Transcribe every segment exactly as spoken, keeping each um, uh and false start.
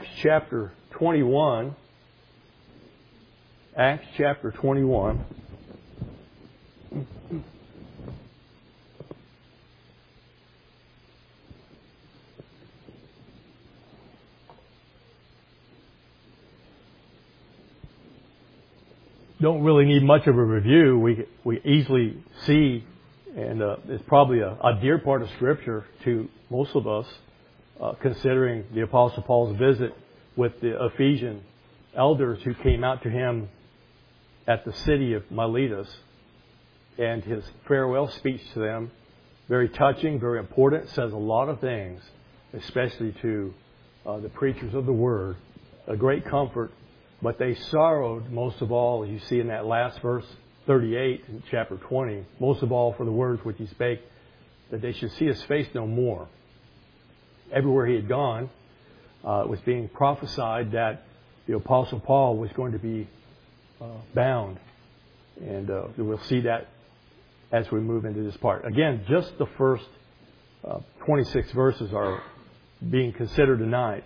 chapter twenty-one. Acts chapter twenty-one. Don't really need much of a review. We we easily see, and uh, it's probably a, a dear part of Scripture to most of us, uh, considering the Apostle Paul's visit with the Ephesian elders who came out to him at the city of Miletus, and his farewell speech to them. Very touching, very important, says a lot of things, especially to uh, the preachers of the Word. A great comfort. But they sorrowed most of all, as you see in that last verse, thirty-eight in chapter twenty, most of all for the words which he spake, that they should see his face no more. Everywhere he had gone, uh, it was being prophesied that the Apostle Paul was going to be uh, bound. And uh, we'll see that as we move into this part. Again, just the first uh, twenty-six verses are being considered tonight.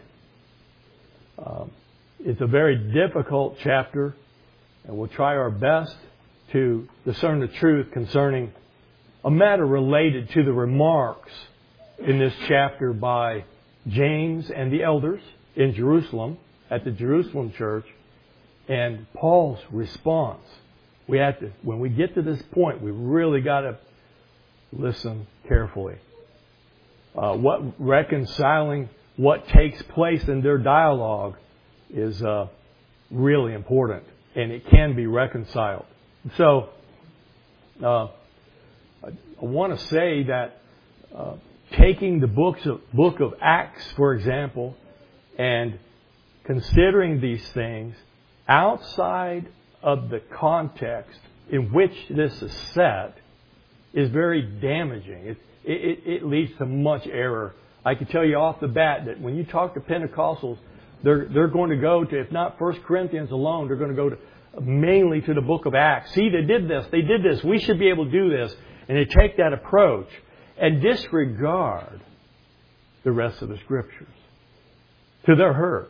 Um, It's a very difficult chapter, and we'll try our best to discern the truth concerning a matter related to the remarks in this chapter by James and the elders in Jerusalem, at the Jerusalem church, and Paul's response. We have to, when we get to this point, we really got to listen carefully. Uh, what reconciling what takes place in their dialogue is uh, really important, and it can be reconciled. So, uh, I want to say that uh, taking the books of, book of Acts, for example, and considering these things outside of the context in which this is set is very damaging. It, it, it leads to much error. I can tell you off the bat that when you talk to Pentecostals, They're, they're going to go to, if not First Corinthians alone, they're going to go to mainly to the book of Acts. See, they did this, they did this, we should be able to do this. And they take that approach and disregard the rest of the Scriptures to their hurt.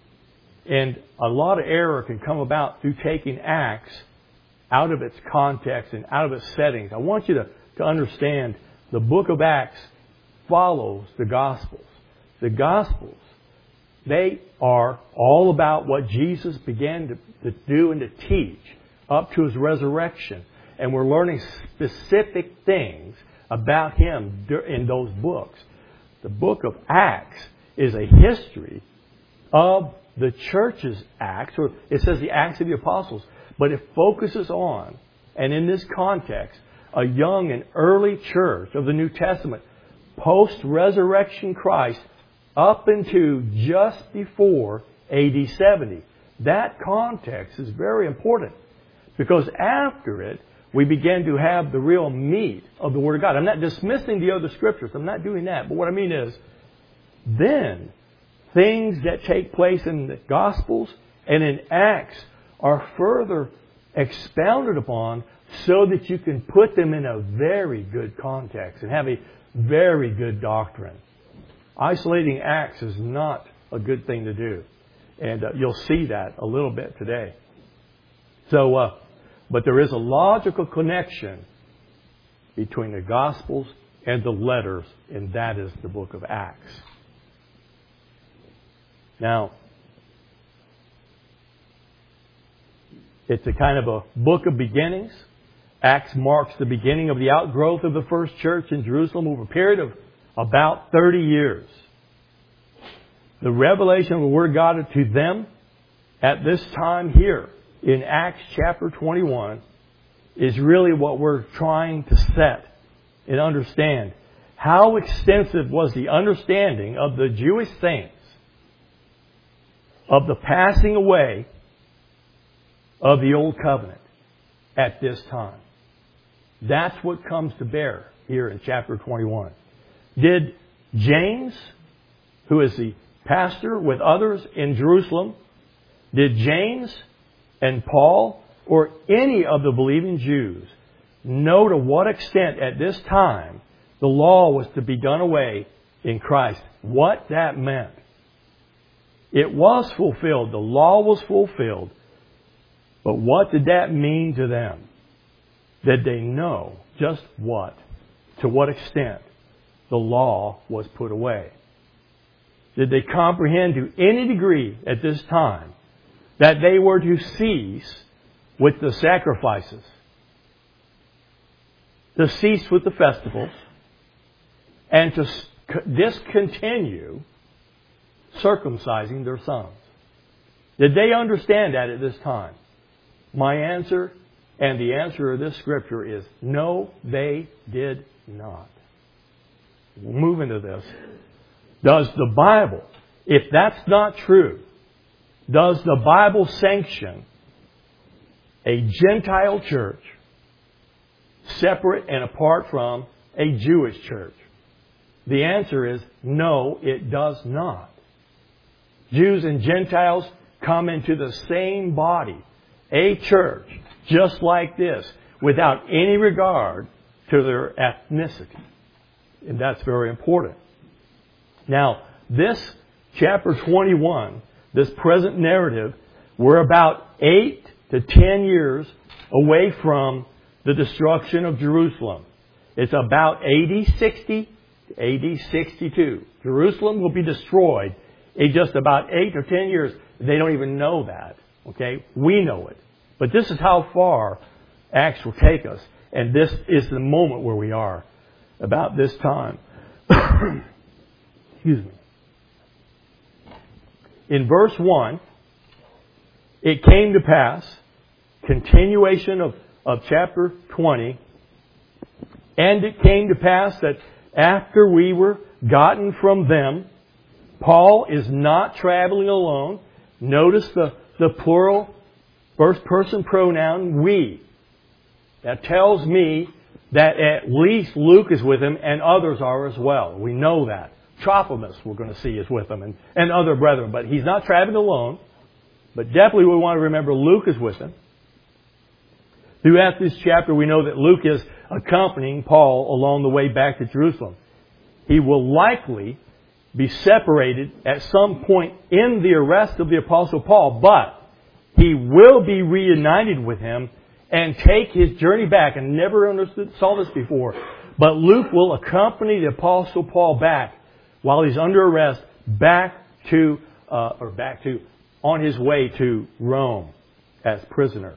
And a lot of error can come about through taking Acts out of its context and out of its settings. I want you to, to understand the book of Acts follows the Gospels. The Gospels, they are all about what Jesus began to, to do and to teach up to His resurrection. And we're learning specific things about Him in those books. The book of Acts is a history of the church's Acts, or it says the Acts of the Apostles, but it focuses on, and in this context, a young and early church of the New Testament, post-resurrection Christ, up into just before A D seventy. That context is very important, because after it, we begin to have the real meat of the Word of God. I'm not dismissing the other Scriptures. I'm not doing that. But what I mean is, then, things that take place in the Gospels and in Acts are further expounded upon so that you can put them in a very good context and have a very good doctrine. Isolating Acts is not a good thing to do. And uh, you'll see that a little bit today. So, uh, but there is a logical connection between the Gospels and the letters, and that is the book of Acts. Now, it's a kind of a book of beginnings. Acts marks the beginning of the outgrowth of the first church in Jerusalem over a period of about thirty years. The revelation of the Word of God to them at this time here in Acts chapter twenty-one is really what we're trying to set and understand. How extensive was the understanding of the Jewish saints of the passing away of the Old Covenant at this time? That's what comes to bear here in chapter twenty-one. Did James, who is the pastor with others in Jerusalem, did James and Paul or any of the believing Jews know to what extent at this time the law was to be done away in Christ? What that meant. It was fulfilled. The law was fulfilled. But what did that mean to them? Did they know just what, to what extent the law was put away? Did they comprehend to any degree at this time that they were to cease with the sacrifices, to cease with the festivals, and to discontinue circumcising their sons? Did they understand that at this time? My answer and the answer of this scripture is no, they did not. We'll move into this. Does the Bible, if that's not true, does the Bible sanction a Gentile church separate and apart from a Jewish church? The answer is no, it does not. Jews and Gentiles come into the same body, a church, just like this, without any regard to their ethnicity. And that's very important. Now, this chapter twenty-one, this present narrative, we're about eight to ten years away from the destruction of Jerusalem. It's about A D sixty to A D sixty-two. Jerusalem will be destroyed in just about eight or ten years. They don't even know that. Okay? We know it. But this is how far Acts will take us. And this is the moment where we are about this time. Excuse me. In verse one, it came to pass, continuation of, of chapter twenty, and it came to pass that after we were gotten from them, Paul is not traveling alone. Notice the, the plural first person pronoun, we. That tells me that at least Luke is with him and others are as well. We know that. Trophimus, we're going to see, is with him and, and other brethren. But he's not traveling alone. But definitely we want to remember Luke is with him. Throughout this chapter, we know that Luke is accompanying Paul along the way back to Jerusalem. He will likely be separated at some point in the arrest of the Apostle Paul, but he will be reunited with him and take his journey back. And never understood, saw this before, but Luke will accompany the Apostle Paul back while he's under arrest, back to, uh, or back to, on his way to Rome as prisoner.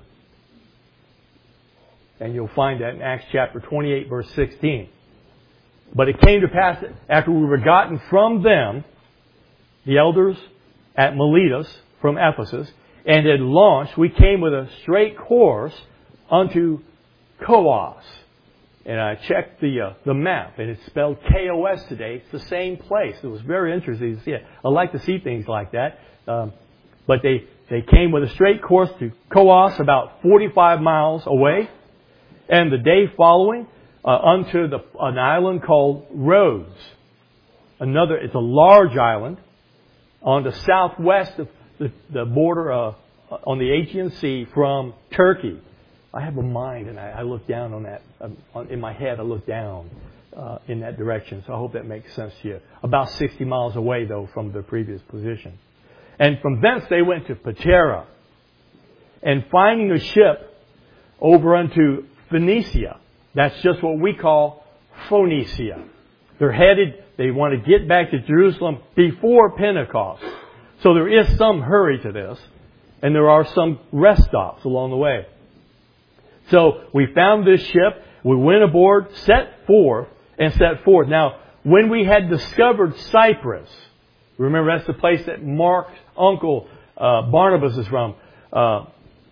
And you'll find that in Acts chapter twenty-eight, verse sixteen. But it came to pass that after we were gotten from them, the elders at Miletus from Ephesus, and had launched, we came with a straight course unto Coos. And I checked the uh, the map, and it's spelled K O S today. It's the same place. It was very interesting to see it. I like to see things like that. Um, but they, they came with a straight course to Coos, about forty-five miles away. And the day following, uh, unto the, an island called Rhodes. Another, it's a large island on the southwest of the, the border uh, on the Aegean Sea from Turkey. I have a mind, and I, I look down on that. Um, on, in my head, I look down uh, in that direction. So I hope that makes sense to you. About sixty miles away, though, from the previous position. And from thence they went to Patara. And finding a ship over unto Phoenicia. That's just what we call Phoenicia. They're headed, they want to get back to Jerusalem before Pentecost. So there is some hurry to this. And there are some rest stops along the way. So we found this ship, we went aboard, set forth, and set forth. Now, when we had discovered Cyprus, remember that's the place that Mark's uncle uh, Barnabas is from. Uh,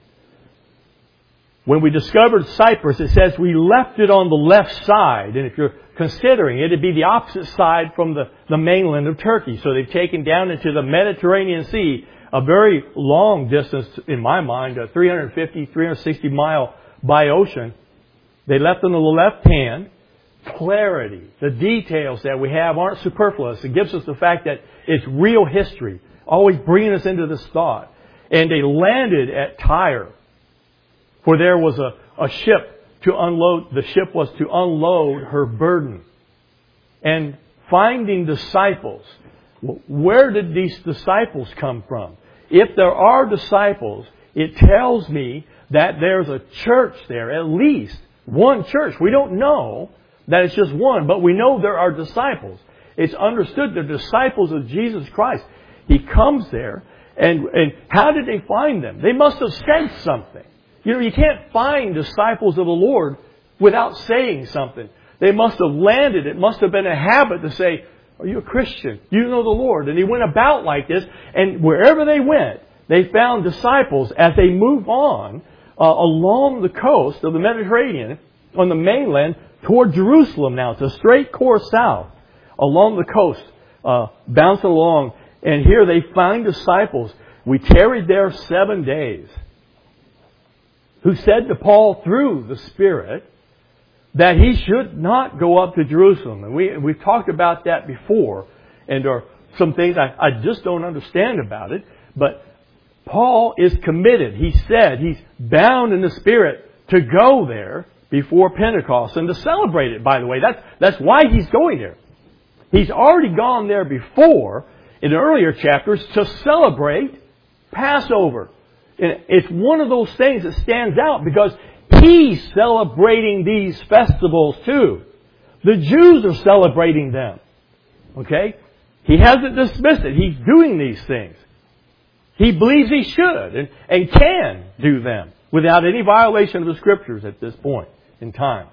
when we discovered Cyprus, it says we left it on the left side. And if you're considering it, it'd be the opposite side from the, the mainland of Turkey. So they've taken down into the Mediterranean Sea, a very long distance, in my mind, a three hundred fifty, three hundred sixty mile by ocean. They left on the left hand. Clarity. The details that we have aren't superfluous. It gives us the fact that it's real history, always bringing us into this thought. And they landed at Tyre, for there was a, a ship to unload. The ship was to unload her burden. And finding disciples, Where did these disciples come from? If there are disciples, it tells me that there's a church there, at least one church. We don't know that it's just one, but we know there are disciples. It's understood they're disciples of Jesus Christ. He comes there, and, and how did they find them? They must have said something. You know, you can't find disciples of the Lord without saying something. They must have landed. It must have been a habit to say, are you a Christian? You know the Lord. And he went about like this, and wherever they went, they found disciples as they move on uh, along the coast of the Mediterranean, on the mainland, toward Jerusalem now. It's a straight course south, along the coast, uh, bouncing along. And here they find disciples. We tarried there seven days, who said to Paul through the Spirit that he should not go up to Jerusalem. And we, we've talked about that before. And there are some things I, I just don't understand about it. But Paul is committed. He said he's bound in the Spirit to go there before Pentecost and to celebrate it, by the way. That's, that's why he's going there. He's already gone there before in the earlier chapters to celebrate Passover. And it's one of those things that stands out because he's celebrating these festivals too. The Jews are celebrating them. Okay? He hasn't dismissed it. He's doing these things. He believes he should and, and can do them without any violation of the Scriptures at this point in time.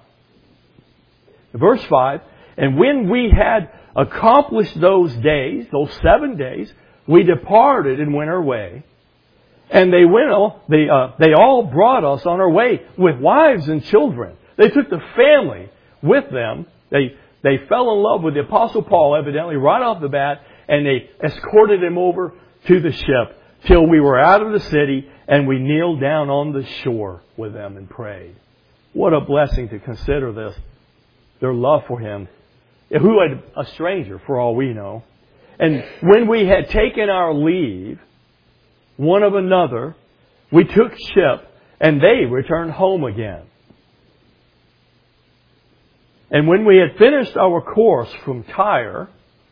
Verse five, and when we had accomplished those days, those seven days, we departed and went our way. And they went, they, uh, they all brought us on our way with wives and children. They took the family with them. They, they fell in love with the Apostle Paul, evidently, right off the bat, and they escorted him over to the ship till we were out of the city, and we kneeled down on the shore with them and prayed. What a blessing to consider this. Their love for him. Who had a stranger, for all we know. And when we had taken our leave, one of another, we took ship, and they returned home again. And when we had finished our course from Tyre,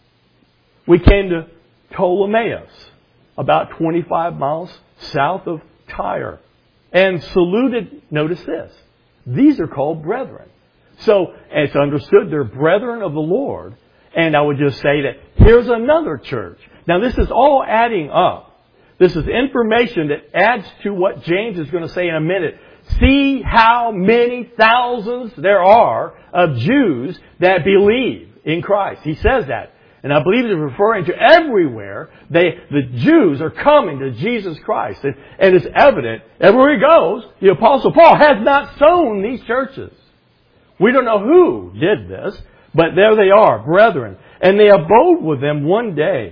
we came to Ptolemais, about twenty-five miles south of Tyre, and saluted, notice this, these are called brethren. So it's understood they're brethren of the Lord. And I would just say that here's another church. Now this is all adding up. This is information that adds to what James is going to say in a minute. See how many thousands there are of Jews that believe in Christ. He says that. And I believe he's referring to everywhere. They, the Jews are coming to Jesus Christ. And, and it's evident, everywhere he goes, the Apostle Paul has not sown these churches. We don't know who did this, but there they are, brethren. And they abode with them one day.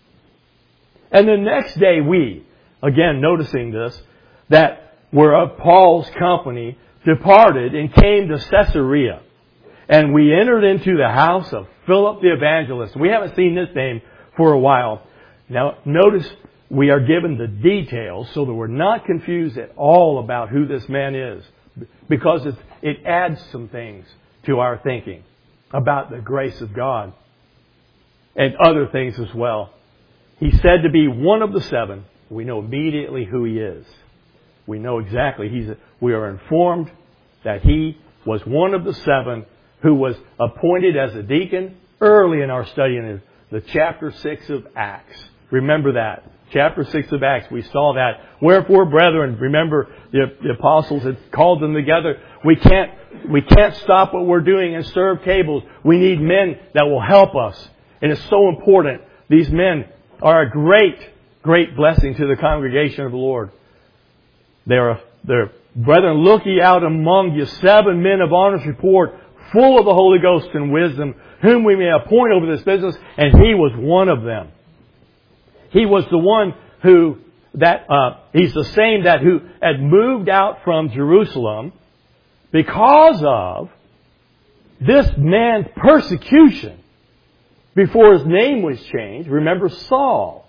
And the next day we, again noticing this, that were of Paul's company, departed and came to Caesarea. And we entered into the house of Philip the evangelist. We haven't seen this name for a while. Now notice we are given the details so that we're not confused at all about who this man is. Because it, it adds some things to our thinking about the grace of God and other things as well. He's said to be one of the seven. We know immediately who he is. We know exactly. He's. We are informed that he was one of the seven who was appointed as a deacon early in our study in the chapter six of Acts. Remember that. Chapter six of Acts, we saw that. Wherefore, brethren, remember the, the apostles had called them together. We can't, we can't stop what we're doing and serve tables. We need men that will help us. And it's so important. These men are a great, great blessing to the congregation of the Lord. They're, they're, brethren, look ye out among you seven men of honest report, full of the Holy Ghost and wisdom, whom we may appoint over this business. And he was one of them. He was the one who, that uh, he's the same that who had moved out from Jerusalem because of this man's persecution before his name was changed. Remember Saul.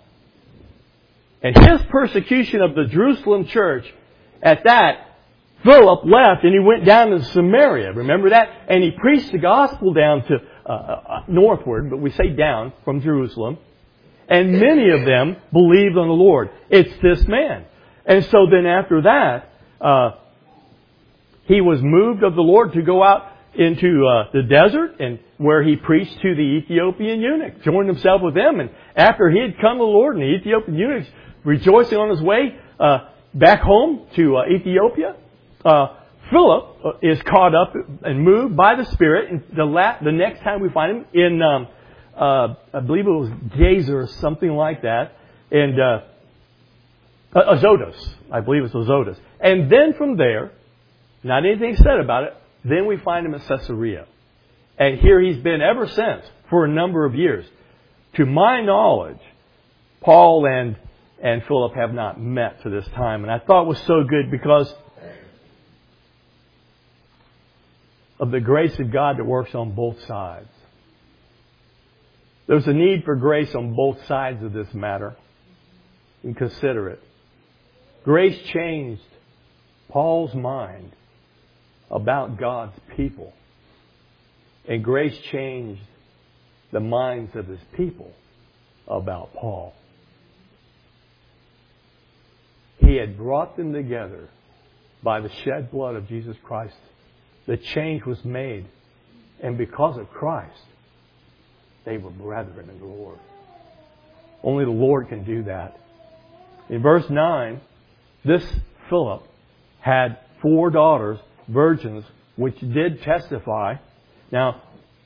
And his persecution of the Jerusalem church, at that, Philip left and he went down to Samaria. Remember that? And he preached the gospel down to uh, uh, northward, but we say down from Jerusalem. And many of them believed on the Lord. It's this man. And so then after that, uh, he was moved of the Lord to go out into uh, the desert, and where he preached to the Ethiopian eunuch, joined himself with them. And after he had come to the Lord, and the Ethiopian eunuch rejoicing on his way uh, back home to uh, Ethiopia, uh, Philip is caught up and moved by the Spirit. And the, la- the next time we find him in, um, uh, I believe it was Gazer or something like that, and uh, Azotus, I believe it's Azotus. And then from there, not anything said about it, then we find him at Caesarea. And here he's been ever since for a number of years. To my knowledge, Paul and, and Philip have not met to this time. And I thought it was so good because of the grace of God that works on both sides. There's a need for grace on both sides of this matter. And consider it. Grace changed Paul's mind about God's people. And grace changed the minds of his people about Paul. He had brought them together by the shed blood of Jesus Christ. The change was made. And because of Christ, they were brethren in the Lord. Only the Lord can do that. In verse nine, this Philip had four daughters, virgins, which did testify. Now,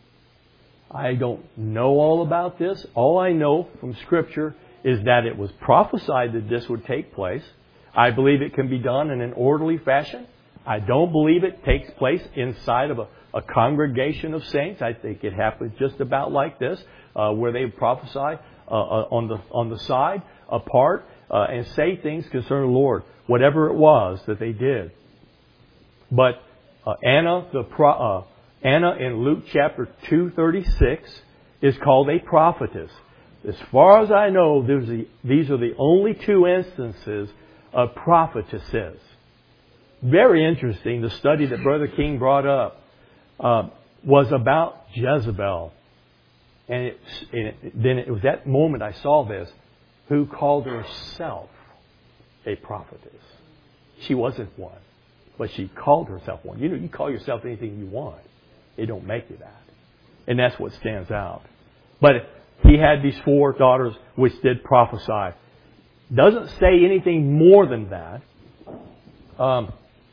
I don't know all about this. All I know from Scripture is that it was prophesied that this would take place. I believe it can be done in an orderly fashion. I don't believe it takes place inside of a, a congregation of saints. I think it happens just about like this, uh, where they prophesy uh, uh, on the on the side, apart, uh, and say things concerning the Lord, whatever it was that they did. But uh, Anna, the pro, uh, Anna in Luke chapter two thirty-six is called a prophetess. As far as I know, the, these are the only two instances of prophetesses. Very interesting. The study that Brother King brought up uh, was about Jezebel, and, it, and it, then it was that moment I saw this. Who called herself a prophetess? She wasn't one. But she called herself one. You know, you call yourself anything you want. It don't make you that. And that's what stands out. But he had these four daughters which did prophesy. Doesn't say anything more than that. Um,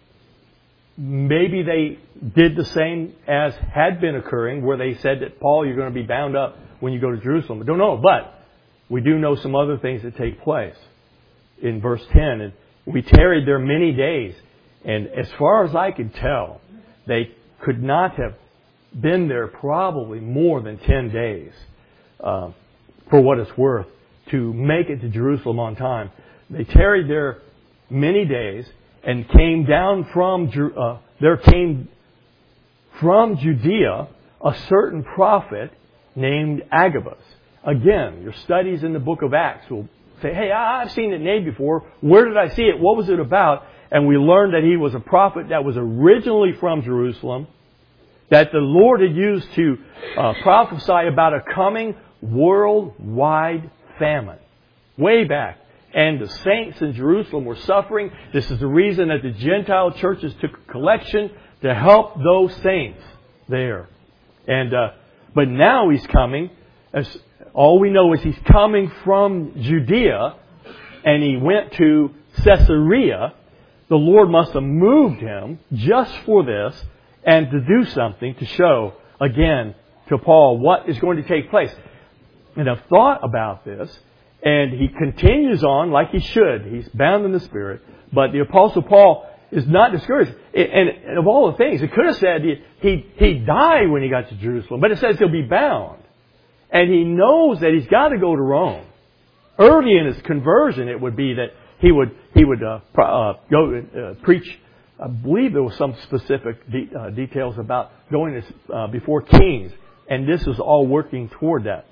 maybe they did the same as had been occurring, where they said that, Paul, you're going to be bound up when you go to Jerusalem. I don't know, but we do know some other things that take place. In verse ten, and we tarried there many days. And as far as I could tell, they could not have been there probably more than ten days, uh, for what it's worth, to make it to Jerusalem on time. They tarried there many days and came down from, uh, there came from Judea a certain prophet named Agabus. Again, your studies in the book of Acts will say, hey, I've seen that name before. Where did I see it? What was it about? And we learned that he was a prophet that was originally from Jerusalem, that the Lord had used to uh, prophesy about a coming worldwide famine. Way back. And the saints in Jerusalem were suffering. This is the reason that the Gentile churches took a collection to help those saints there. And uh, but now he's coming. As all we know is he's coming from Judea, and he went to Caesarea. The Lord must have moved him just for this and to do something to show, again, to Paul what is going to take place. And I've thought about this, and he continues on like he should. He's bound in the Spirit. But the Apostle Paul is not discouraged. And of all the things, it could have said he, he'd die when he got to Jerusalem, but it says he'll be bound. And he knows that he's got to go to Rome. Early in his conversion, it would be that he would he would uh, uh, go uh, preach. I believe there was some specific de- uh, details about going to, uh, before kings, and this was all working toward that.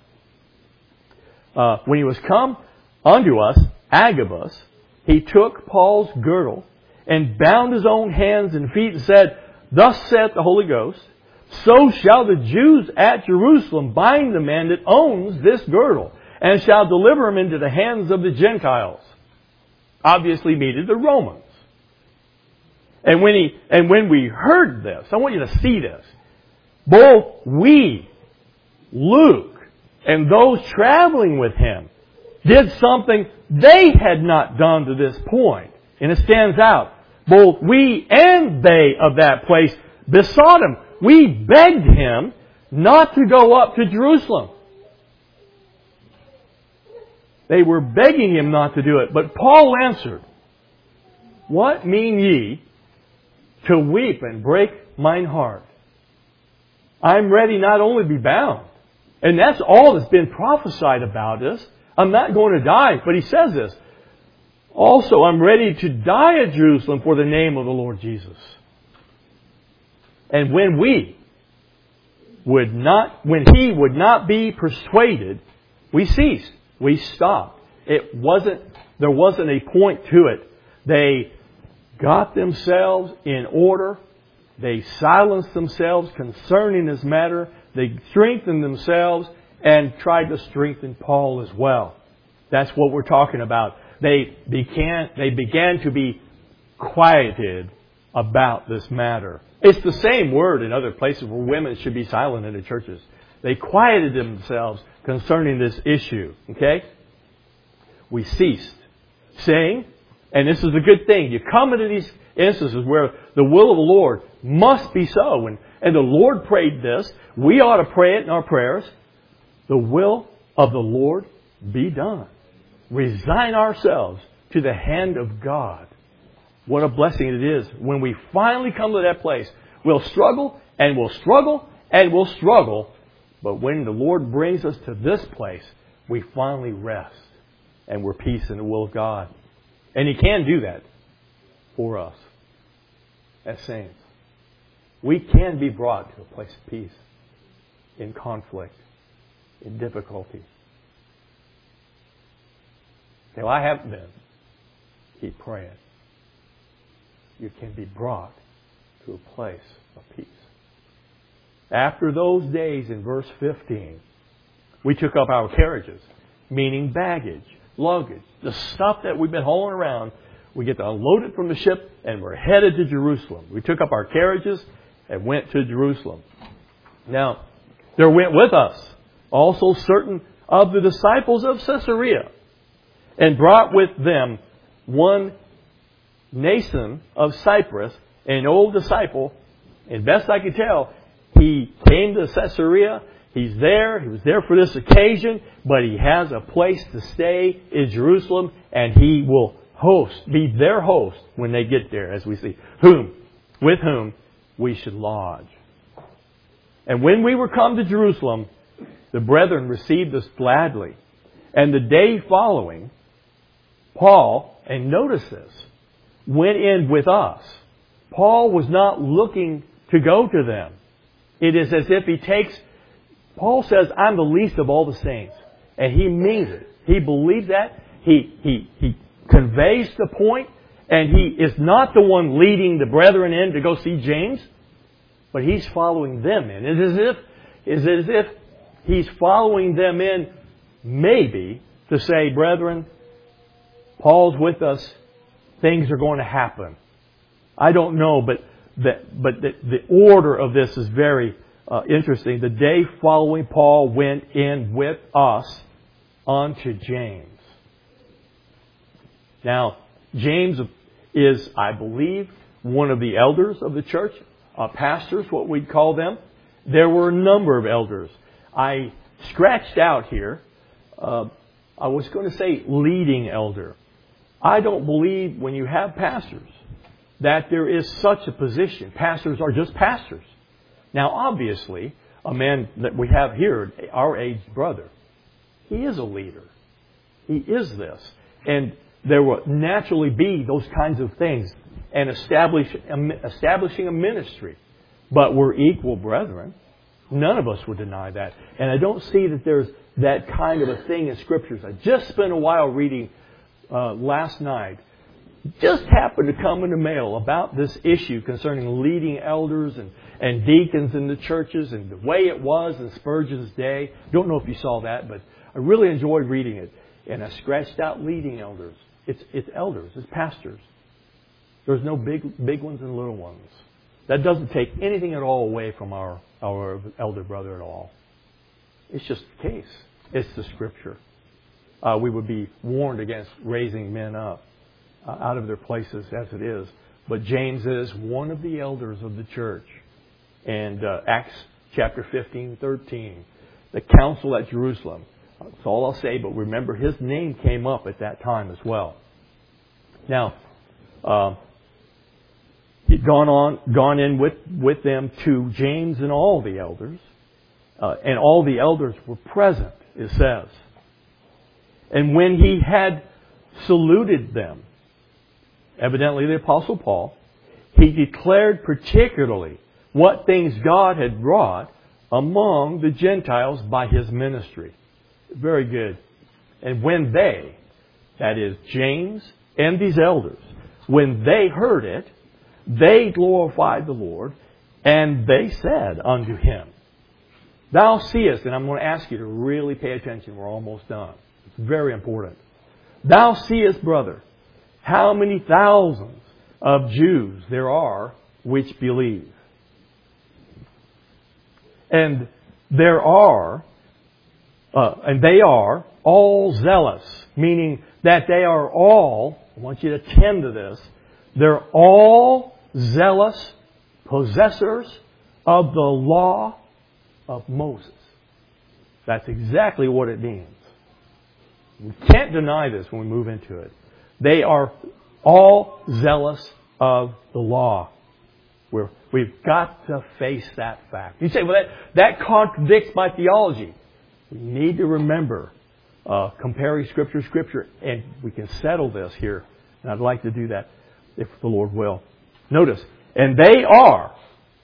Uh, when he was come unto us, Agabus, he took Paul's girdle and bound his own hands and feet and said, Thus saith the Holy Ghost, so shall the Jews at Jerusalem bind the man that owns this girdle. and shall deliver him into the hands of the Gentiles. Obviously meaning the Romans. And when he, and when we heard this, I want you to see this. Both we, Luke, and those traveling with him did something they had not done to this point. And it stands out. Both we and they of that place besought him. We begged him not to go up to Jerusalem. They were begging him not to do it. But Paul answered, What mean ye to weep and break mine heart? I'm ready not only to be bound. And that's all that's been prophesied about us. I'm not going to die. But he says this. Also, I'm ready to die at Jerusalem for the name of the Lord Jesus. And when we would not, when he would not be persuaded, we ceased. We stopped. It wasn't, there wasn't a point to it. They got themselves in order. They silenced themselves concerning this matter. They strengthened themselves and tried to strengthen Paul as well. That's what we're talking about. They began, they began to be quieted about this matter. It's the same word in other places where women should be silent in the churches. They quieted themselves concerning this issue. Okay? We ceased, saying, and this is a good thing, you come into these instances where the will of the Lord must be so. And, and the Lord prayed this. We ought to pray it in our prayers. The will of the Lord be done. Resign ourselves to the hand of God. What a blessing it is when we finally come to that place. We'll struggle and we'll struggle and we'll struggle. But when the Lord brings us to this place, we finally rest and we're peace in the will of God. And He can do that for us as saints. We can be brought to a place of peace in conflict, in difficulty. Now, I haven't been. Keep praying. You can be brought to a place of peace. After those days, in verse fifteen, we took up our carriages, meaning baggage, luggage, the stuff that we've been hauling around. We get to unload it from the ship, and we're headed to Jerusalem. We took up our carriages and went to Jerusalem. Now, there went with us also certain of the disciples of Caesarea, and brought with them one Nason of Cyprus, an old disciple. And best I could tell, he came to Caesarea. He's there. He was there for this occasion, but he has a place to stay in Jerusalem, and he will host, be their host when they get there, as we see. Whom, with whom we should lodge. And when we were come to Jerusalem, the brethren received us gladly. And the day following, Paul, and notice this, went in with us. Paul was not looking to go to them. It is as if he takes, Paul says, I'm the least of all the saints. And he means it. He believes that. He, he, he conveys the point. And he is not the one leading the brethren in to go see James. But he's following them in. It is as if, it's as if he's following them in maybe to say, brethren, Paul's with us. Things are going to happen. I don't know, but the, but the, the order of this is very uh, interesting. The day following, Paul went in with us unto James. Now, James is, I believe, one of the elders of the church, uh, pastors, what we'd call them. There were a number of elders. I scratched out here, uh, I was going to say leading elder. I don't believe when you have pastors that there is such a position. Pastors are just pastors. Now, obviously, a man that we have here, our aged brother, he is a leader. He is this. And there will naturally be those kinds of things and establish, establishing a ministry. But we're equal brethren. None of us would deny that. And I don't see that there's that kind of a thing in Scriptures. I just spent a while reading uh, last night. Just happened to come in the mail about this issue concerning leading elders and, and deacons in the churches and the way it was in Spurgeon's day. Don't know if you saw that, but I really enjoyed reading it. And I scratched out leading elders. It's, it's elders. It's pastors. There's no big, big ones and little ones. That doesn't take anything at all away from our, our elder brother at all. It's just the case. It's the Scripture. Uh, we would be warned against raising men up uh, out of their places as it is. But James is one of the elders of the church. And uh, Acts chapter fifteen, thirteen, the council at Jerusalem. That's all I'll say, but remember his name came up at that time as well. Now, uh, he'd gone on, gone in with, with them to James and all the elders. Uh, and all the elders were present, it says. And when he had saluted them, evidently the Apostle Paul, he declared particularly what things God had wrought among the Gentiles by his ministry. Very good. And when they, that is James and these elders, when they heard it, they glorified the Lord, and they said unto him, Thou seest, and I'm going to ask you to really pay attention. We're almost done. It's very important. Thou seest, brother, how many thousands of Jews there are which believe. And there are, uh, and they are all zealous, meaning that they are all, I want you to attend to this, they're all zealous possessors of the law of Moses. That's exactly what it means. We can't deny this when we move into it. They are all zealous of the law. We're, we've got to face that fact. You say, well, that, that contradicts my theology. We need to remember uh, comparing Scripture to Scripture, and we can settle this here. And I'd like to do that if the Lord will. Notice, and they are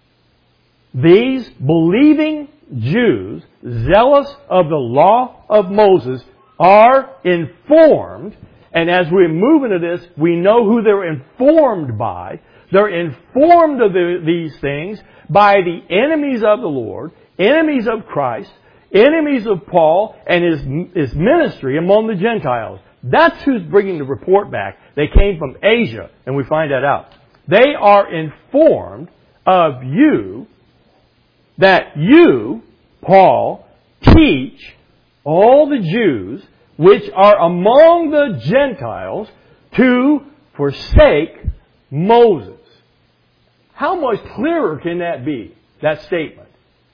these believing Jews, zealous of the law of Moses, are informed, and as we move into this, we know who they're informed by. They're informed of the, these things by the enemies of the Lord, enemies of Christ, enemies of Paul and his, his ministry among the Gentiles. That's who's bringing the report back. They came from Asia, and we find that out. They are informed of you, that you, Paul, teach all the Jews which are among the Gentiles to forsake Moses. How much clearer can that be, that statement?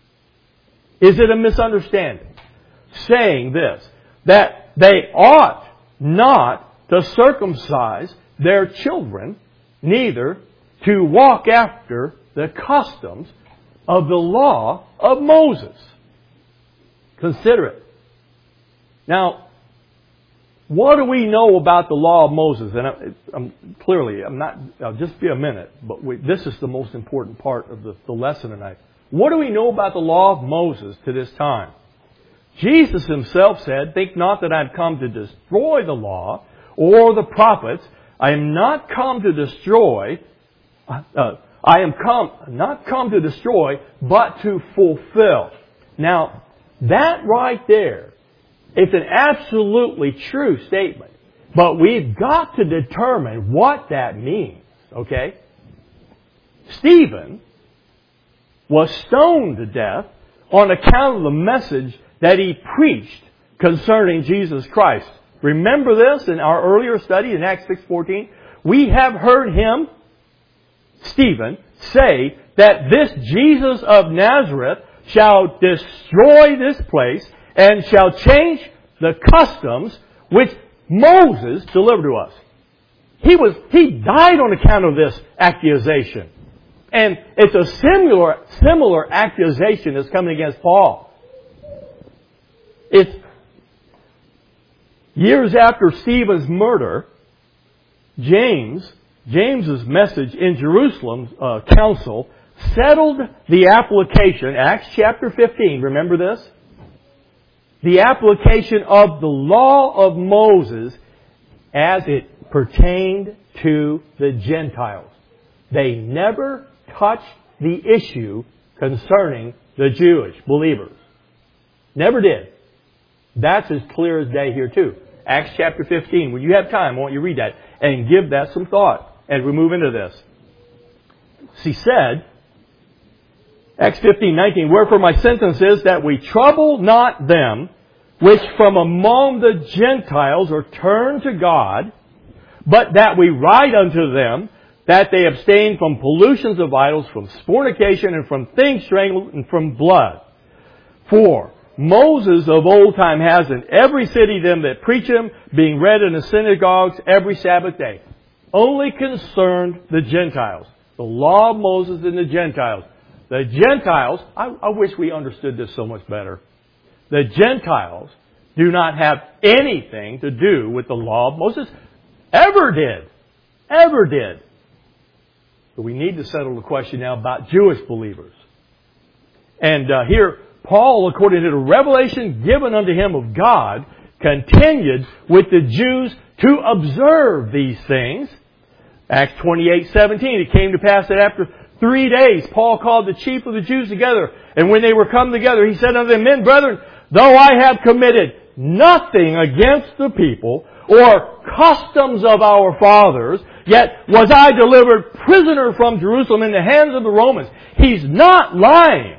Is it a misunderstanding? Saying this, that they ought not to circumcise their children, neither to walk after the customs of the law of Moses. Consider it. Now, what do we know about the law of Moses? And I'm, I'm clearly, I'm not. I'll just be a minute, but we, this is the most important part of the, the lesson tonight. What do we know about the law of Moses to this time? Jesus himself said, "Think not that I've come to destroy the law or the prophets. I am not come to destroy. Uh, I am come not come to destroy, but to fulfill." Now, that right there, it's an absolutely true statement. But we've got to determine what that means. Okay? Stephen was stoned to death on account of the message that he preached concerning Jesus Christ. Remember this in our earlier study in Acts six fourteen? We have heard him, Stephen, say that this Jesus of Nazareth shall destroy this place and shall change the customs which Moses delivered to us. He was, he died on account of this accusation. And it's a similar, similar accusation that's coming against Paul. It's years after Stephen's murder, James, James's message in Jerusalem's uh, council settled the application, Acts chapter fifteen, remember this? The application of the law of Moses as it pertained to the Gentiles. They never touched the issue concerning the Jewish believers. Never did. That's as clear as day here too. Acts chapter fifteen. When you have time, I want you to read that and give that some thought as we move into this. She said, Acts fifteen nineteen, wherefore my sentence is that we trouble not them which from among the Gentiles are turned to God, but that we write unto them that they abstain from pollutions of idols, from fornication, and from things strangled, and from blood. For Moses of old time has in every city them that preach him, being read in the synagogues every Sabbath day. Only concerned the Gentiles. The law of Moses and the Gentiles. The Gentiles, I, I wish we understood this so much better. The Gentiles do not have anything to do with the law of Moses. Ever did. Ever did. But we need to settle the question now about Jewish believers. And uh, here, Paul, according to the revelation given unto him of God, continued with the Jews to observe these things. Acts twenty-eight seventeen, it came to pass that after three days, Paul called the chief of the Jews together. And when they were come together, he said unto them, men, brethren, though I have committed nothing against the people, or customs of our fathers, yet was I delivered prisoner from Jerusalem in the hands of the Romans. He's not lying.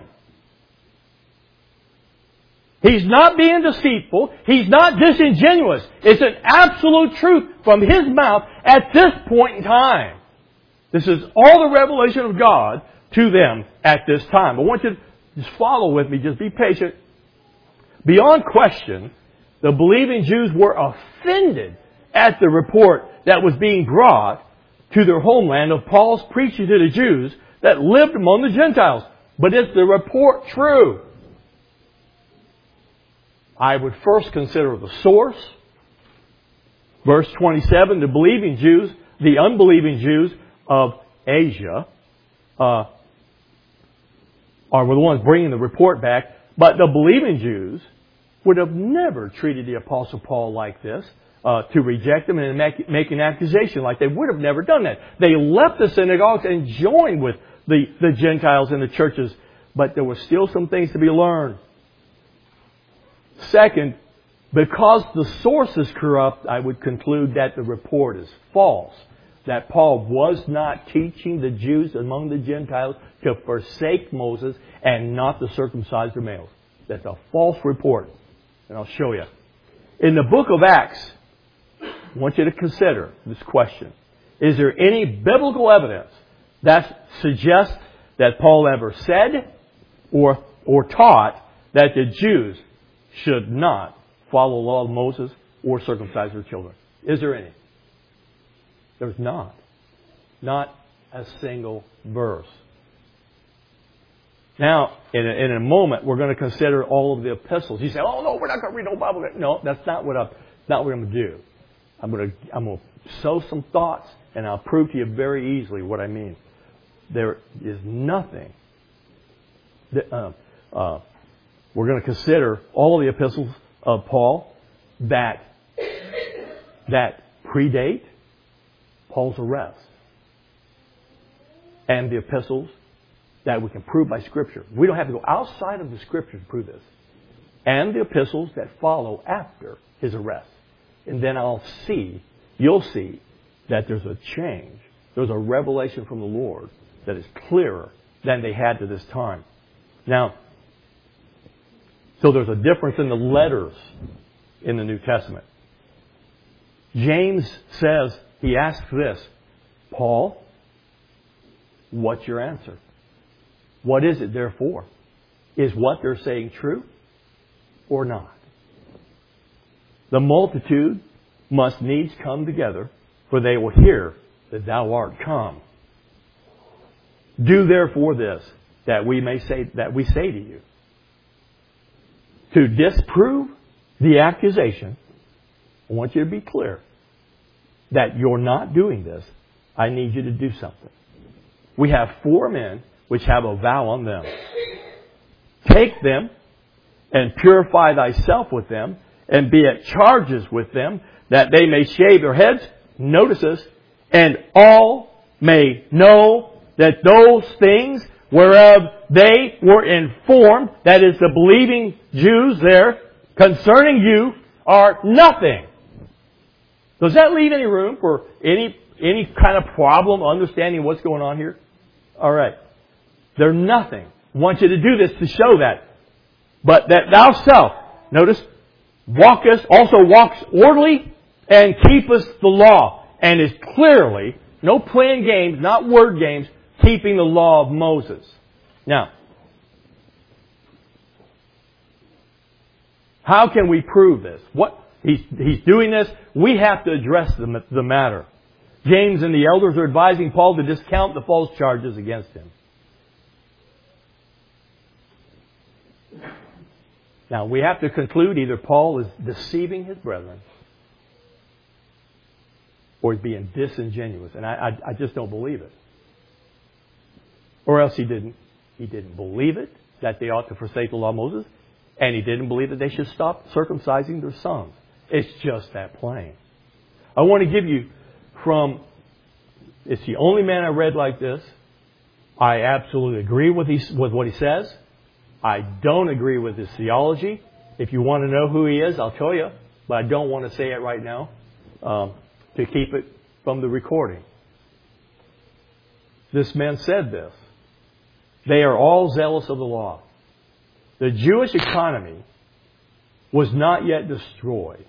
He's not being deceitful. He's not disingenuous. It's an absolute truth from his mouth at this point in time. This is all the revelation of God to them at this time. I want you to just follow with me. Just be patient. Beyond question, the believing Jews were offended at the report that was being brought to their homeland of Paul's preaching to the Jews that lived among the Gentiles. But is the report true? I would first consider the source. Verse twenty-seven, the believing Jews, the unbelieving Jews of Asia, uh, are the ones bringing the report back. But the believing Jews would have never treated the Apostle Paul like this, uh, to reject him and make, make an accusation like they would have never done that. They left the synagogues and joined with the, the Gentiles in the churches. But there were still some things to be learned. Second, because the source is corrupt, I would conclude that the report is false. That Paul was not teaching the Jews among the Gentiles to forsake Moses and not to circumcise their males. That's a false report. And I'll show you. In the book of Acts, I want you to consider this question. Is there any biblical evidence that suggests that Paul ever said or, or taught that the Jews should not follow the law of Moses or circumcise their children? Is there any? There's not. Not a single verse. Now, in a, in a moment, we're going to consider all of the epistles. You say, oh, no, we're not going to read no Bible. No, that's not what, I, not what I'm going to do. I'm going to, I'm going to sow some thoughts, and I'll prove to you very easily what I mean. There is nothing that, uh, uh, we're going to consider all of the epistles of Paul that, that predate Paul's arrest. And the epistles that we can prove by Scripture. We don't have to go outside of the Scripture to prove this. And the epistles that follow after his arrest. And then I'll see, you'll see, that there's a change. There's a revelation from the Lord that is clearer than they had to this time. Now, so there's a difference in the letters in the New Testament. James says, he asks this, Paul, what's your answer? What is it, therefore? Is what they're saying true or not? The multitude must needs come together, for they will hear that thou art come. Do therefore this, that we may say, that we say to you. To disprove the accusation, I want you to be clear that you're not doing this. I need you to do something. We have four men which have a vow on them. Take them and purify thyself with them and be at charges with them that they may shave their heads. Notice this. And all may know that those things whereof they were informed, that is the believing Jews there concerning you are nothing. Does that leave any room for any any kind of problem understanding what's going on here? All right. They're nothing. I want you to do this to show that. But that thou self, notice, walkest, also walks orderly and keepest the law. And is clearly, no playing games, not word games, keeping the law of Moses. Now, how can we prove this? What he's, he's doing this, we have to address the, the matter. James and the elders are advising Paul to discount the false charges against him. Now, we have to conclude either Paul is deceiving his brethren or he's being disingenuous. And I, I, I just don't believe it. Or else he didn't. He didn't believe it, that they ought to forsake the law of Moses. And he didn't believe that they should stop circumcising their sons. It's just that plain. I want to give you from, it's the only man I read like this. I absolutely agree with, he, with what he says. I don't agree with his theology. If you want to know who he is, I'll tell you. But I don't want to say it right now um, to keep it from the recording. This man said this. They are all zealous of the law. The Jewish economy was not yet destroyed,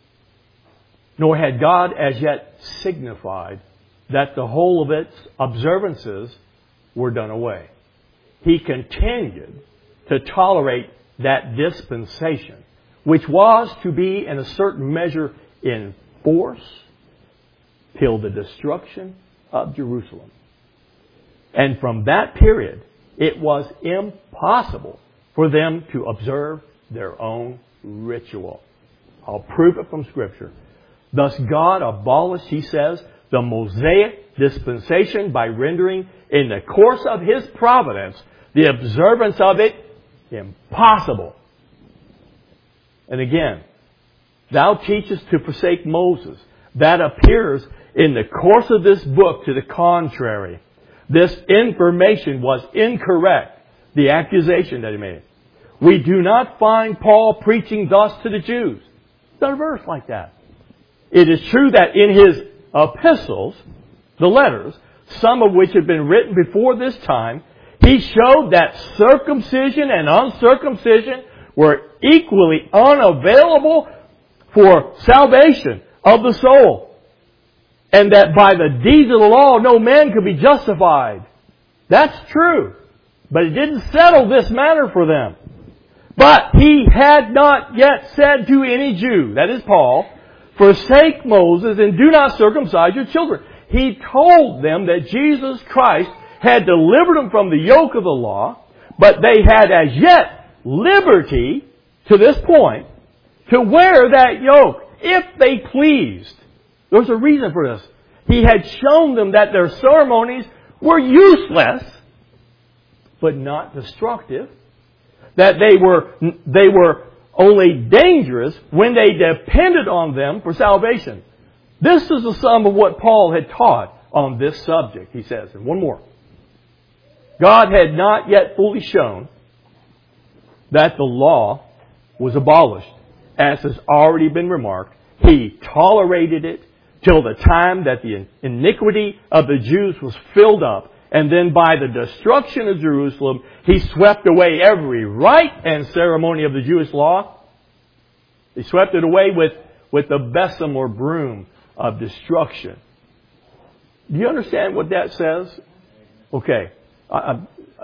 nor had God as yet signified that the whole of its observances were done away. He continued to tolerate that dispensation, which was to be in a certain measure in force till the destruction of Jerusalem. And from that period, it was impossible for them to observe their own ritual. I'll prove it from Scripture. Thus God abolished, he says, the Mosaic dispensation by rendering in the course of His providence the observance of it impossible. And again, thou teachest to forsake Moses. That appears in the course of this book to the contrary. This information was incorrect. The accusation that he made. We do not find Paul preaching thus to the Jews. Not a verse like that. It is true that in his epistles, the letters, some of which had been written before this time, he showed that circumcision and uncircumcision were equally unavailable for salvation of the soul. And that by the deeds of the law, no man could be justified. That's true. But it didn't settle this matter for them. But he had not yet said to any Jew, that is Paul, forsake Moses and do not circumcise your children. He told them that Jesus Christ had delivered them from the yoke of the law, but they had as yet liberty, to this point, to wear that yoke, if they pleased. There's a reason for this. He had shown them that their ceremonies were useless, but not destructive. That they were, they were only dangerous when they depended on them for salvation. This is the sum of what Paul had taught on this subject, he says. And one more. God had not yet fully shown that the law was abolished. As has already been remarked, He tolerated it till the time that the iniquity of the Jews was filled up. And then by the destruction of Jerusalem, He swept away every rite and ceremony of the Jewish law. He swept it away with, with the besom or broom of destruction. Do you understand what that says? Okay. I, I,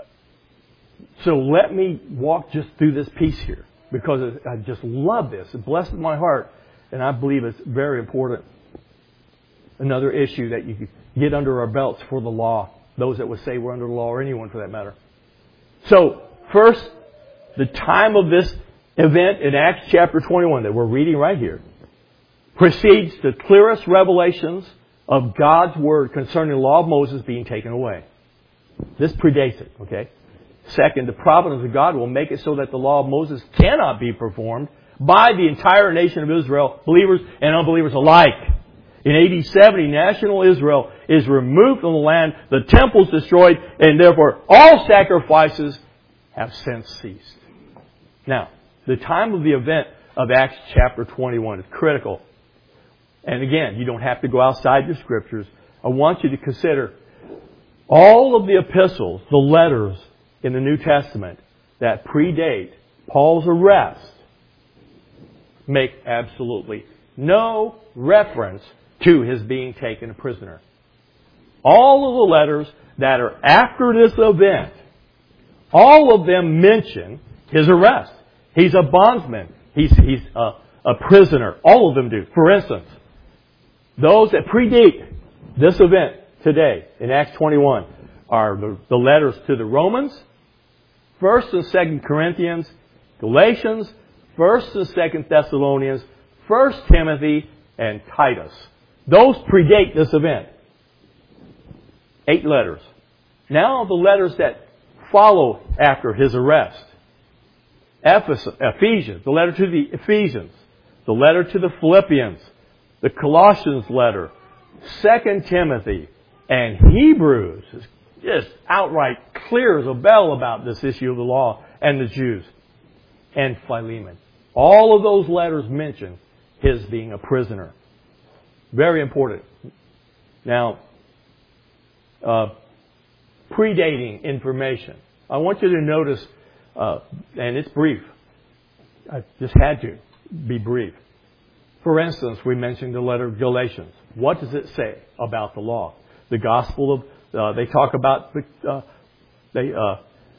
so let me walk just through this piece here, because I just love this. It blesses my heart, and I believe it's very important. Another issue that you could get under our belts for the law. Those that would say we're under the law, or anyone for that matter. So, first, the time of this event in Acts chapter twenty-one that we're reading right here precedes the clearest revelations of God's Word concerning the law of Moses being taken away. This predates it, okay? Second, the providence of God will make it so that the law of Moses cannot be performed by the entire nation of Israel, believers and unbelievers alike. In A D seventy, national Israel is removed from the land, the temple is destroyed, and therefore all sacrifices have since ceased. Now, the time of the event of Acts chapter twenty-one. It's critical. And again, you don't have to go outside your scriptures. I want you to consider all of the epistles, the letters in the New Testament that predate Paul's arrest make absolutely no reference to his being taken a prisoner. All of the letters that are after this event, all of them mention his arrest. He's a bondsman. He's, he's a, a prisoner. All of them do. For instance, those that predate this event today in Acts twenty-one are the, the letters to the Romans, First and Second Corinthians, Galatians, First and Second Thessalonians, First Timothy, and Titus. Those predate this event. Eight letters. Now the letters that follow after his arrest. Ephesus, Ephesians, the letter to the Ephesians, the letter to the Philippians, the Colossians letter, Second Timothy, and Hebrews is just outright clear as a bell about this issue of the law and the Jews. And Philemon. All of those letters mention his being a prisoner. Very important. Now, uh, predating information. I want you to notice, uh, and it's brief. I just had to be brief. For instance, we mentioned the letter of Galatians. What does it say about the law? The gospel of, uh, they talk about, the, uh, they, uh,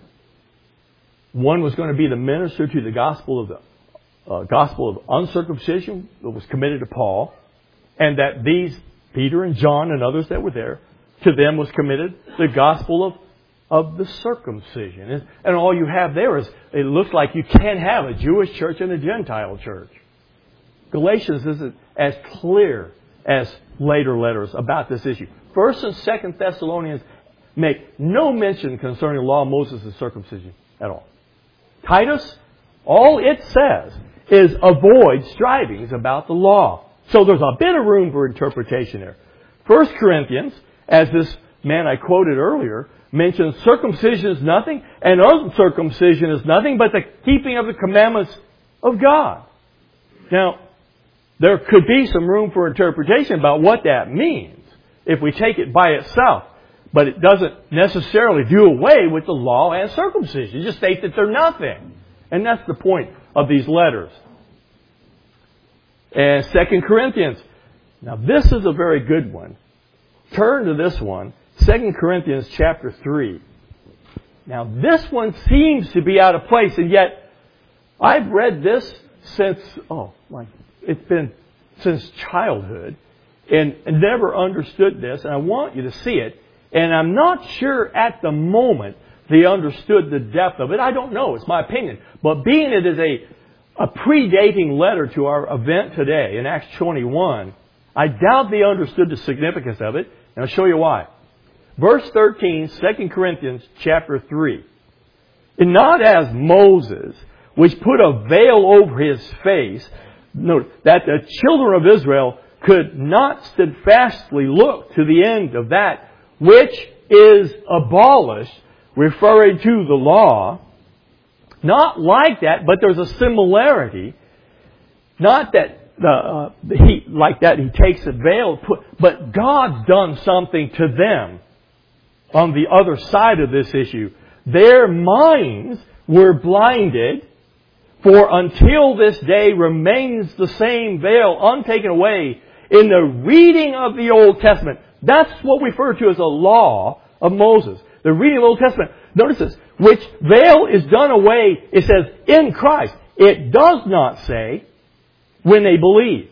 one was going to be the minister to the gospel of the uh, gospel of uncircumcision that was committed to Paul, and that these, Peter and John and others that were there, to them was committed the gospel of, of the circumcision. And, and all you have there is, it looks like you can't have a Jewish church and a Gentile church. Galatians isn't as clear as later letters about this issue. First and Second Thessalonians make no mention concerning the law of Moses and circumcision at all. Titus, all it says is avoid strivings about the law. So there's a bit of room for interpretation there. First Corinthians, as this man I quoted earlier, mentions circumcision is nothing and uncircumcision is nothing but the keeping of the commandments of God. Now, there could be some room for interpretation about what that means if we take it by itself. But it doesn't necessarily do away with the law and circumcision. It just states that they're nothing. And that's the point of these letters. And Second Corinthians. Now this is a very good one. Turn to this one. Second Corinthians chapter three. Now this one seems to be out of place, and yet I've read this since, oh, my, it's been since childhood, and never understood this, and I want you to see it. And I'm not sure at the moment they understood the depth of it. I don't know. It's my opinion. But being it is a, a predating letter to our event today in Acts twenty-one, I doubt they understood the significance of it. And I'll show you why. Verse thirteen, Second Corinthians chapter three. And not as Moses, which put a veil over his face, note that the children of Israel could not steadfastly look to the end of that which is abolished, referring to the law. Not like that, but there's a similarity. Not that the, uh, he, like that he takes a veil, put, but God's done something to them on the other side of this issue. Their minds were blinded, for until this day remains the same veil untaken away in the reading of the Old Testament. That's what we refer to as a law of Moses. The reading of the Old Testament. Notice this. Which veil is done away, it says, in Christ. It does not say, when they believe.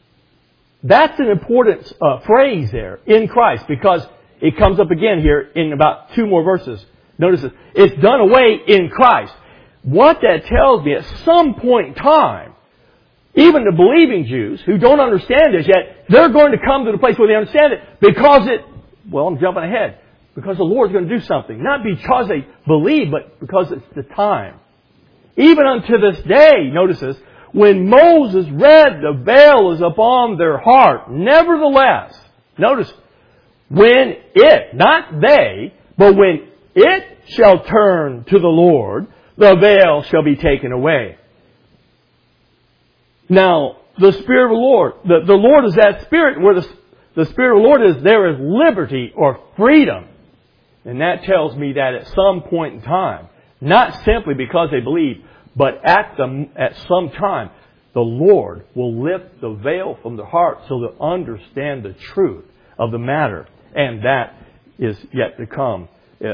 That's an important uh, phrase there, in Christ, because it comes up again here in about two more verses. Notice this. It's done away in Christ. What that tells me, at some point in time, even the believing Jews who don't understand this yet, they're going to come to the place where they understand it because it, well, I'm jumping ahead, because the Lord's going to do something. Not because they believe, but because it's the time. Even unto this day, notice this, when Moses read, the veil is upon their heart. Nevertheless, notice, when it, not they, but when it shall turn to the Lord, the veil shall be taken away. Now, the Spirit of the Lord, the, the Lord is that Spirit. Where the, the Spirit of the Lord is, there is liberty or freedom. And that tells me that at some point in time, not simply because they believe, but at the at some time, the Lord will lift the veil from their heart so they'll understand the truth of the matter. And that is yet to come.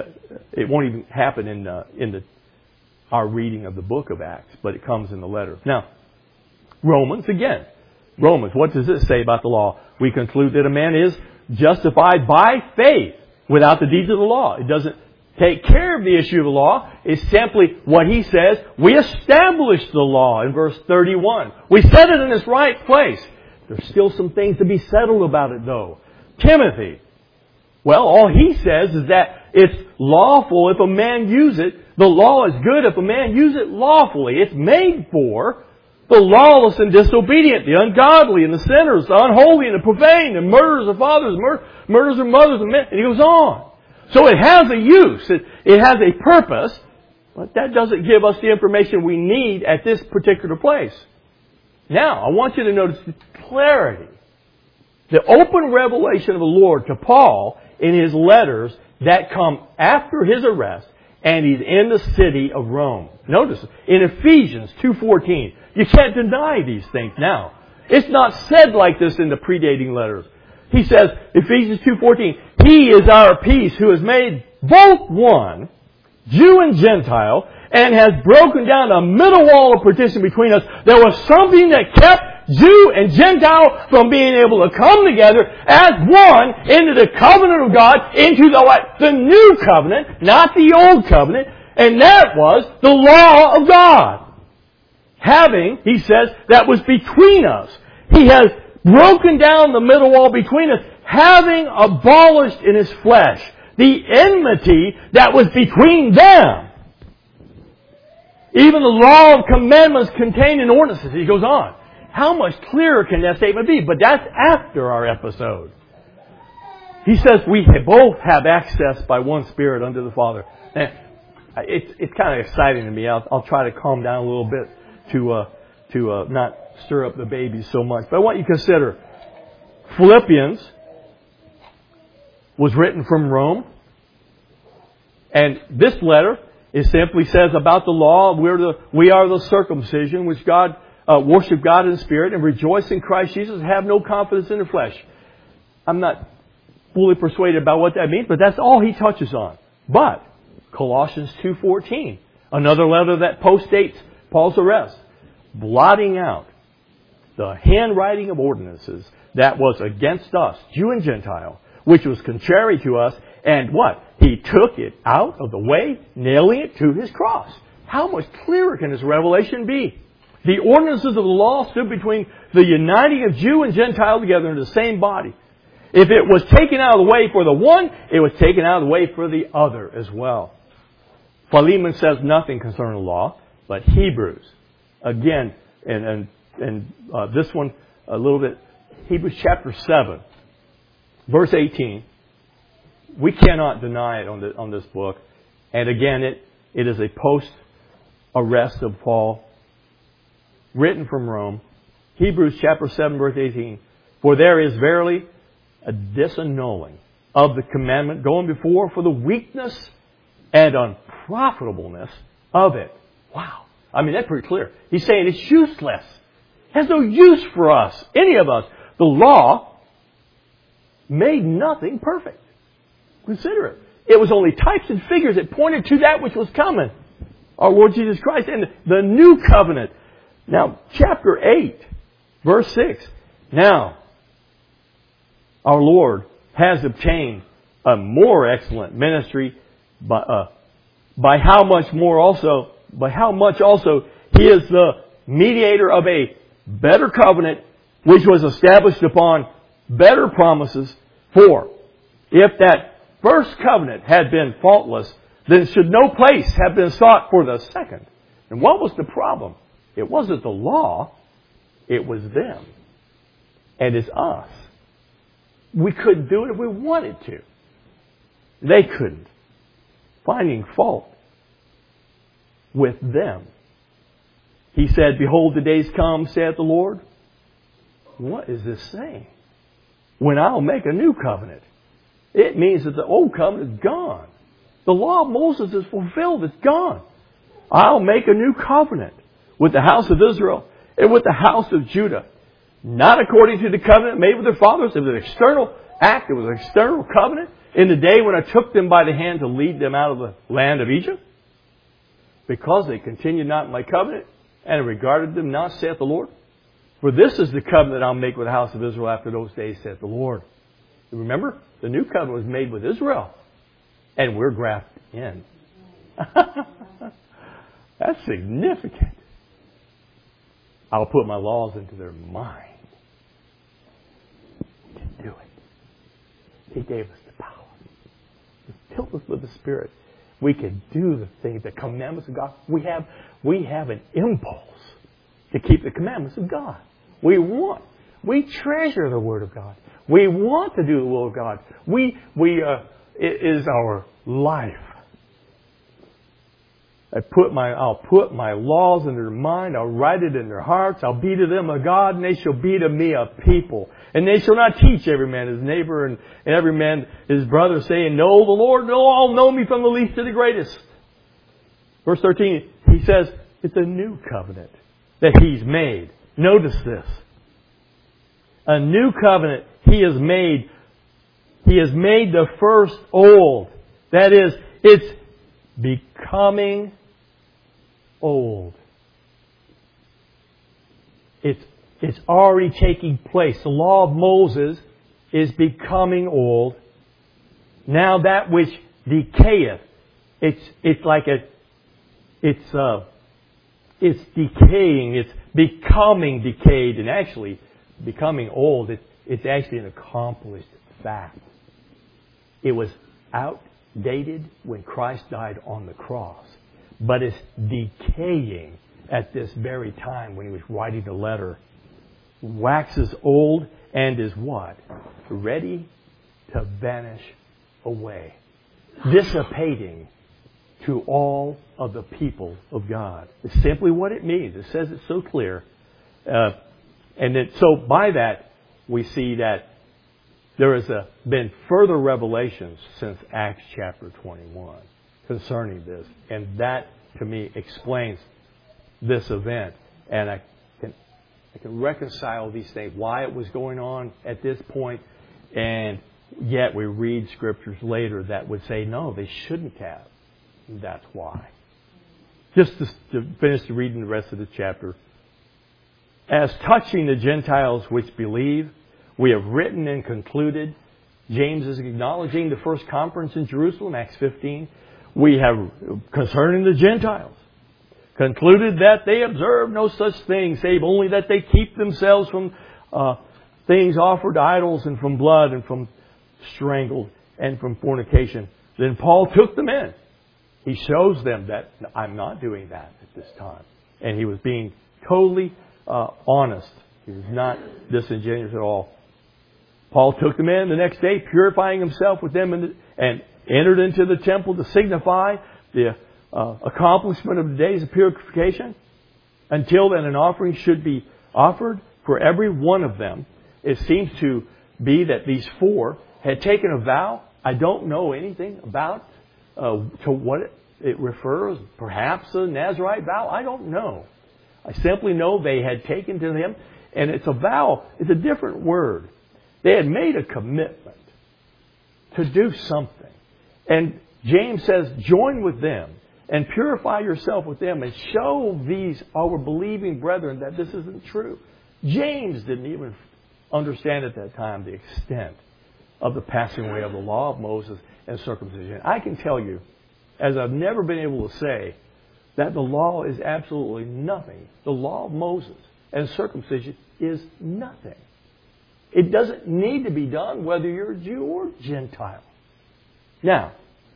It won't even happen in the, in the our reading of the book of Acts, but it comes in the letter. Now, Romans, again. Romans, what does it say about the law? We conclude that a man is justified by faith without the deeds of the law. It doesn't take care of the issue of the law. It's simply what he says. We established the law in verse thirty-one. We set it in its right place. There's still some things to be settled about it, though. Timothy. Well, all he says is that it's lawful if a man use it. The law is good if a man use it lawfully. It's made for the lawless and disobedient, the ungodly and the sinners, the unholy and the profane, the murderers of fathers, mur- murderers of mothers, and men. And he goes on. So it has a use. It, it has a purpose. But that doesn't give us the information we need at this particular place. Now, I want you to notice the clarity. The open revelation of the Lord to Paul in his letters that come after his arrest, and he's in the city of Rome. Notice, in Ephesians two fourteen, you can't deny these things now. It's not said like this in the predating letters. He says, Ephesians two fourteen, He is our peace, who has made both one, Jew and Gentile, and has broken down a middle wall of partition between us. There was something that kept Jew and Gentile from being able to come together as one into the covenant of God, into the what? The new covenant, not the old covenant, and that was the law of God. Having, he says, that was between us. He has broken down the middle wall between us, having abolished in His flesh the enmity that was between them. Even the law of commandments contained in ordinances. He goes on. How much clearer can that statement be? But that's after our episode. He says we both have access by one Spirit unto the Father. And it's it's kind of exciting to me. I'll, I'll try to calm down a little bit to uh, to uh, not stir up the baby so much. But I want you to consider Philippians was written from Rome, and this letter it simply says about the law. We're the we are the circumcision which God. Uh, worship God in spirit and rejoice in Christ Jesus. Have no confidence in the flesh. I'm not fully persuaded about what that means, but that's all he touches on. But Colossians two fourteen, another letter that postdates Paul's arrest, blotting out the handwriting of ordinances that was against us, Jew and Gentile, which was contrary to us, and what? He took it out of the way, nailing it to His cross. How much clearer can this revelation be? The ordinances of the law stood between the uniting of Jew and Gentile together in the same body. If it was taken out of the way for the one, it was taken out of the way for the other as well. Philemon says nothing concerning the law, but Hebrews, again, and and, and uh, this one a little bit, Hebrews chapter seven, verse eighteen. We cannot deny it on the, on this book. And again, it it is a post-arrest of Paul, written from Rome. Hebrews chapter seven, verse eighteen. For there is verily a disannulling of the commandment going before for the weakness and unprofitableness of it. Wow. I mean, that's pretty clear. He's saying it's useless. It has no use for us, any of us. The law made nothing perfect. Consider it. It was only types and figures that pointed to that which was coming. Our Lord Jesus Christ and the new covenant. Now, chapter eight, verse six. Now, our Lord has obtained a more excellent ministry by, uh, by how much more also, by how much also He is the mediator of a better covenant, which was established upon better promises. For if that first covenant had been faultless, then should no place have been sought for the second. And what was the problem? It wasn't the law, it was them. And it's us. We couldn't do it if we wanted to. They couldn't. Finding fault with them. He said, behold, the days come, saith the Lord. What is this saying? When I'll make a new covenant. It means that the old covenant is gone. The law of Moses is fulfilled. It's gone. I'll make a new covenant with the house of Israel and with the house of Judah. Not according to the covenant made with their fathers. It was an external act. It was an external covenant in the day when I took them by the hand to lead them out of the land of Egypt. Because they continued not in my covenant and regarded them not, saith the Lord. For this is the covenant I'll make with the house of Israel after those days, saith the Lord. You remember, the new covenant was made with Israel. And we're grafted in. That's significant. I'll put my laws into their mind. He can do it. He gave us the power. He filled us with the Spirit. We can do the things, the commandments of God. We have, we have an impulse to keep the commandments of God. We want, we treasure the Word of God. We want to do the will of God. We, we, uh, it is our life. I put my, I'll put my laws in their mind. I'll write it in their hearts. I'll be to them a God, and they shall be to me a people. And they shall not teach every man his neighbor and, and every man his brother, saying, know the Lord, know all, know me from the least to the greatest. Verse thirteen, he says, it's a new covenant that He's made. Notice this. A new covenant He has made. He has made the first old. That is, it's becoming old. It's, it's already taking place. The law of Moses is becoming old. Now that which decayeth, it's, it's like a, it's, uh, it's decaying. It's becoming decayed, and actually becoming old. It, it's actually an accomplished fact. It was outdated when Christ died on the cross. But it's decaying at this very time when He was writing the letter. Waxes old and is what? Ready to vanish away. Dissipating to all of the people of God. It's simply what it means. It says it so clear. Uh, and it, so by that, we see that there has uh, been further revelations since Acts chapter twenty-one concerning this. And that, to me, explains this event. And I can, I can reconcile these things, why it was going on at this point. And yet we read scriptures later that would say, no, they shouldn't have. And that's why. Just to, to finish reading the rest of the chapter. As touching the Gentiles which believe, we have written and concluded. James is acknowledging the first conference in Jerusalem, Acts fifteen. We have, concerning the Gentiles, concluded that they observe no such thing, save only that they keep themselves from uh, things offered to idols, and from blood, and from strangled, and from fornication. Then Paul took them in. He shows them that I'm not doing that at this time. And he was being totally uh, honest. He was not disingenuous at all. Paul took them in the next day, purifying himself with them, and, and entered into the temple to signify the uh, accomplishment of the days of purification. Until then, an offering should be offered for every one of them. It seems to be that these four had taken a vow. I don't know anything about uh, to what it, it refers. Perhaps a Nazirite vow. I don't know. I simply know they had taken to them. And it's a vow. It's a different word. They had made a commitment to do something. And James says, join with them and purify yourself with them and show these our believing brethren that this isn't true. James didn't even understand at that time the extent of the passing away of the law of Moses and circumcision. I can tell you, as I've never been able to say, that the law is absolutely nothing. The law of Moses and circumcision is nothing. It doesn't need to be done whether you're a Jew or Gentile. Now,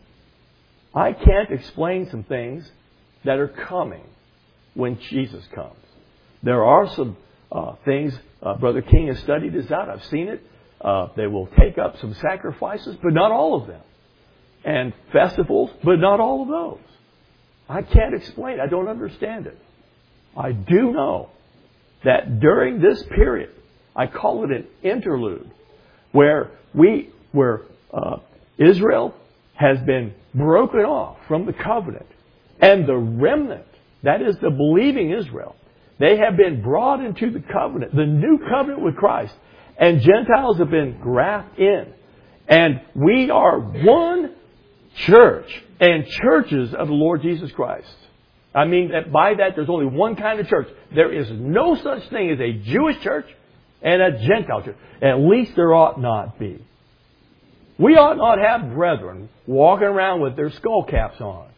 I can't explain some things that are coming when Jesus comes. There are some uh, things, uh, Brother King has studied this out. I've seen it. Uh, they will take up some sacrifices, but not all of them. And festivals, but not all of those. I can't explain. I don't understand it. I do know that during this period, I call it an interlude, where we, where uh, Israel has been broken off from the covenant, and the remnant, that is the believing Israel, they have been brought into the covenant, the new covenant with Christ, and Gentiles have been grafted in, and we are one church and churches of the Lord Jesus Christ. I mean, that by that, there's only one kind of church. There is no such thing as a Jewish church and a Gentile church. At least there ought not be. We ought not have brethren walking around with their skull caps on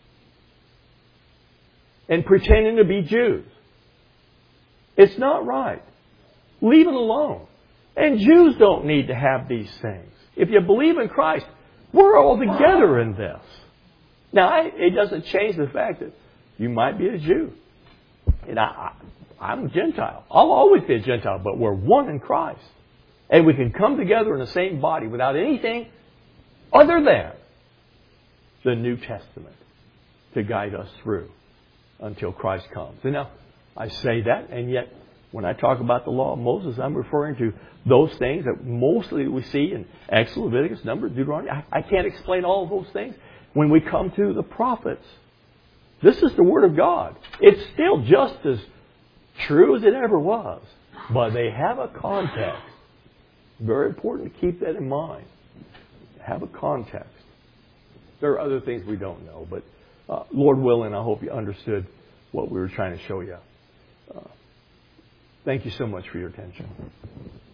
and pretending to be Jews. It's not right. Leave it alone. And Jews don't need to have these things. If you believe in Christ, we're all together in this. Now, it doesn't change the fact that you might be a Jew. And I, I'm a Gentile. I'll always be a Gentile, but we're one in Christ. And we can come together in the same body without anything other than the New Testament to guide us through until Christ comes. And now, I say that, and yet when I talk about the law of Moses, I'm referring to those things that mostly we see in Exodus, Leviticus, Numbers, Deuteronomy. I, I can't explain all of those things. When we come to the prophets, this is the Word of God. It's still just as true as it ever was, but they have a context. Very important to keep that in mind. Have a context. There are other things we don't know, but uh, Lord willing, I hope you understood what we were trying to show you. Uh, thank you so much for your attention.